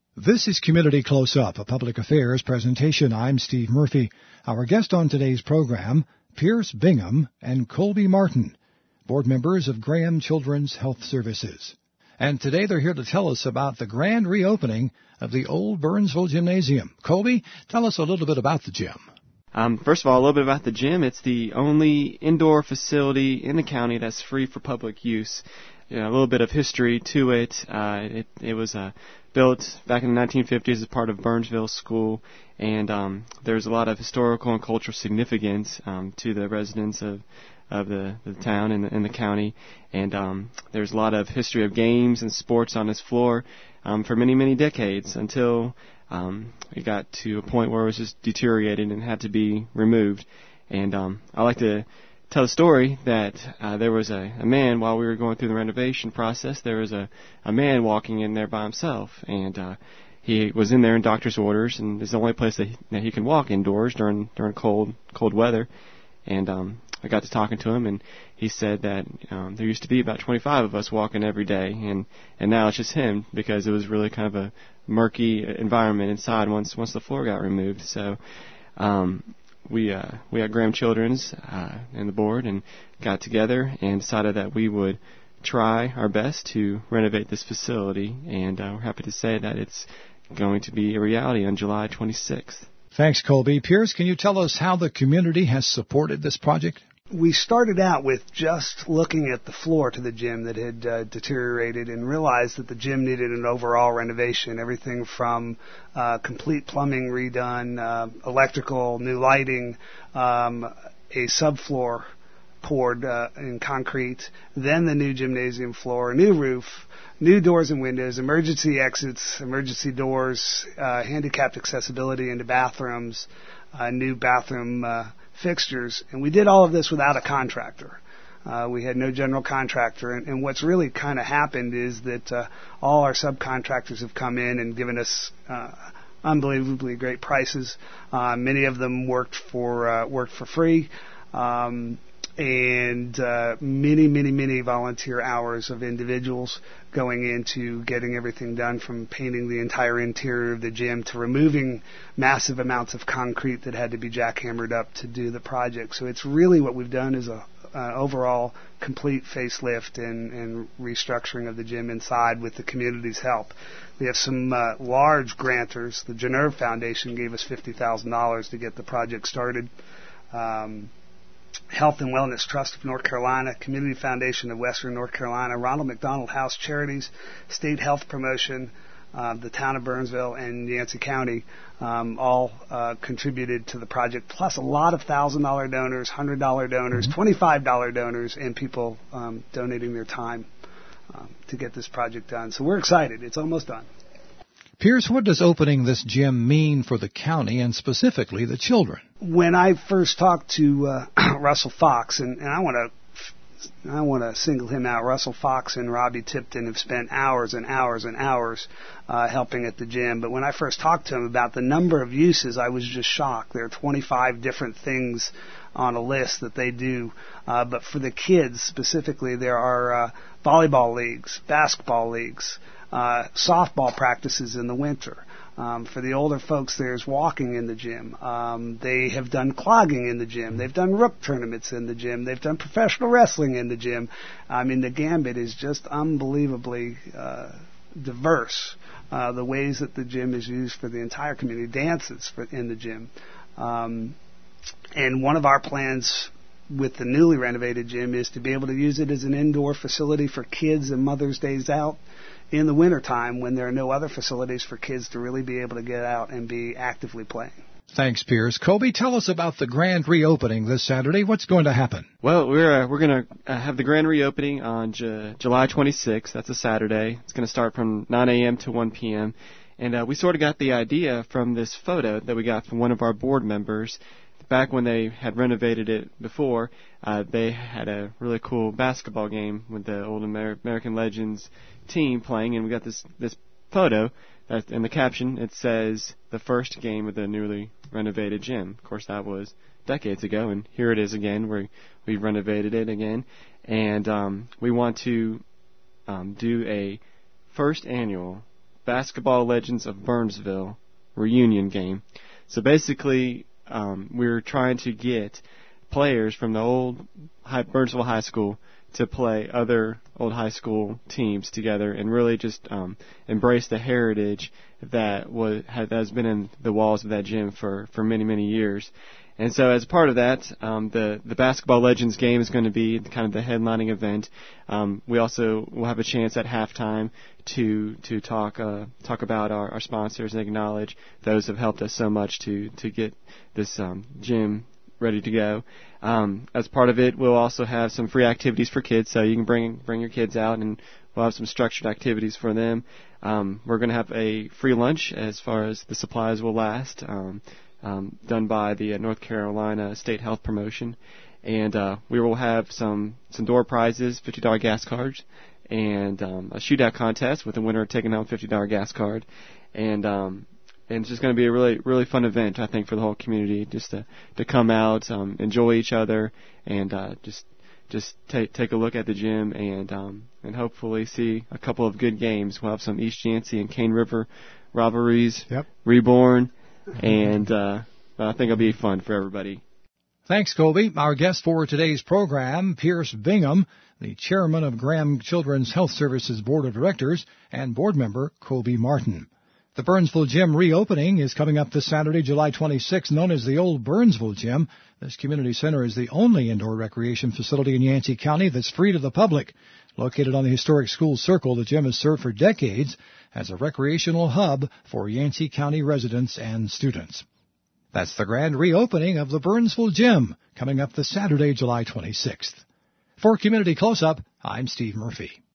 This is Community Close-Up, a public affairs presentation. I'm Steve Murphy. Our guest on today's program, Pierce Bingham and Colby Martin, board members of Graham Children's Health Services. And today they're here to tell us about the grand reopening of the old Burnsville Gymnasium. Colby, tell us a little bit about the gym. First of all, a little bit about the gym. It's the only indoor facility in the county that's free for public use. A little bit of history to it. It was built back in the 1950s as part of Burnsville School, and there's a lot of historical and cultural significance to the residents of the town and the county. And there's a lot of history of games and sports on this floor for many, many decades until it got to a point where it was just deteriorated and had to be removed. And I like to tell a story that there was a man, while we were going through the renovation process, there was a man walking in there by himself, and he was in there in doctor's orders, and it's the only place that he can walk indoors during cold weather. And I got to talking to him, and he said that there used to be about 25 of us walking every day, and now it's just him, because it was really kind of a murky environment inside once the floor got removed. So we had Graham Children's and the board and got together and decided that we would try our best to renovate this facility, and we're happy to say that it's going to be a reality on July 26th. Thanks, Colby. Pierce, can you tell us how the community has supported this project? We started out with just looking at the floor to the gym that had deteriorated and realized that the gym needed an overall renovation, everything from complete plumbing redone, electrical, new lighting, a subfloor poured in concrete, then the new gymnasium floor, a new roof, new doors and windows, emergency exits, emergency doors, handicapped accessibility into bathrooms, new bathroom fixtures, and we did all of this without a contractor. We had no general contractor, and what's really kind of happened is that all our subcontractors have come in and given us unbelievably great prices. Many of them worked for free, and many volunteer hours of individuals going into getting everything done, from painting the entire interior of the gym to removing massive amounts of concrete that had to be jackhammered up to do the project. So it's really what we've done is a overall complete facelift and restructuring of the gym inside with the community's help. We have some large grantors. The Genève Foundation gave us $50,000 to get the project started. Health and Wellness Trust of North Carolina, Community Foundation of Western North Carolina, Ronald McDonald House Charities, State Health Promotion, the town of Burnsville, and Yancey County all contributed to the project, plus a lot of $1,000 donors, $100 donors, $25 donors, and people donating their time to get this project done. So we're excited. It's almost done. Pierce, what does opening this gym mean for the county and specifically the children? When I first talked to Russell Fox, and I want to single him out. Russell Fox and Robbie Tipton have spent hours and hours and hours helping at the gym. But when I first talked to him about the number of uses, I was just shocked. There are 25 different things on a list that they do. But for the kids specifically, there are volleyball leagues, basketball leagues, softball practices in the winter. For the older folks, there's walking in the gym. They have done clogging in the gym. They've done rook tournaments in the gym. They've done professional wrestling in the gym. I mean, the gambit is just unbelievably diverse. The ways that the gym is used for the entire community, dances in the gym. And one of our plans with the newly renovated gym is to be able to use it as an indoor facility for kids and Mother's Days out in the wintertime when there are no other facilities for kids to really be able to get out and be actively playing. Thanks, Pierce. Colby, tell us about the grand reopening this Saturday. What's going to happen? Well, we're going to have the grand reopening on July 26th. That's a Saturday. It's going to start from 9 a.m. to 1 p.m. And we sort of got the idea from this photo that we got from one of our board members. Back when they had renovated it before, they had a really cool basketball game with the old American Legends team playing, and we got this photo. In the caption, it says, "The first game of the newly renovated gym." Of course, that was decades ago, and here it is again, where we've renovated it again. And we want to do a first annual Basketball Legends of Burnsville reunion game. So basically, we're trying to get players from the old Burnsville High School to play other old high school teams together and really just embrace the heritage that has been in the walls of that gym for many, many years. And so as part of that, the Basketball Legends game is going to be kind of the headlining event. We also will have a chance at halftime to talk about our sponsors and acknowledge those who have helped us so much to get this gym ready to go. As part of it, we'll also have some free activities for kids, so you can bring your kids out, and we'll have some structured activities for them. We're going to have a free lunch as far as the supplies will last, done by the North Carolina State Health Promotion. And we will have some door prizes, $50 gas cards, and a shootout contest with the winner taking home a $50 gas card. And it's just going to be a really, really fun event, I think, for the whole community, just to come out, enjoy each other, and just take a look at the gym and hopefully see a couple of good games. We'll have some East Yancey and Cane River rivalries, Reborn, and I think it'll be fun for everybody. Thanks, Colby. Our guest for today's program, Pierce Bingham, the chairman of Graham Children's Health Services Board of Directors, and board member Colby Martin. The Burnsville Gym reopening is coming up this Saturday, July 26th, known as the Old Burnsville Gym. This community center is the only indoor recreation facility in Yancey County that's free to the public. Located on the historic school circle, the gym has served for decades as a recreational hub for Yancey County residents and students. That's the grand reopening of the Burnsville Gym, coming up this Saturday, July 26th. For Community Close-Up, I'm Steve Murphy.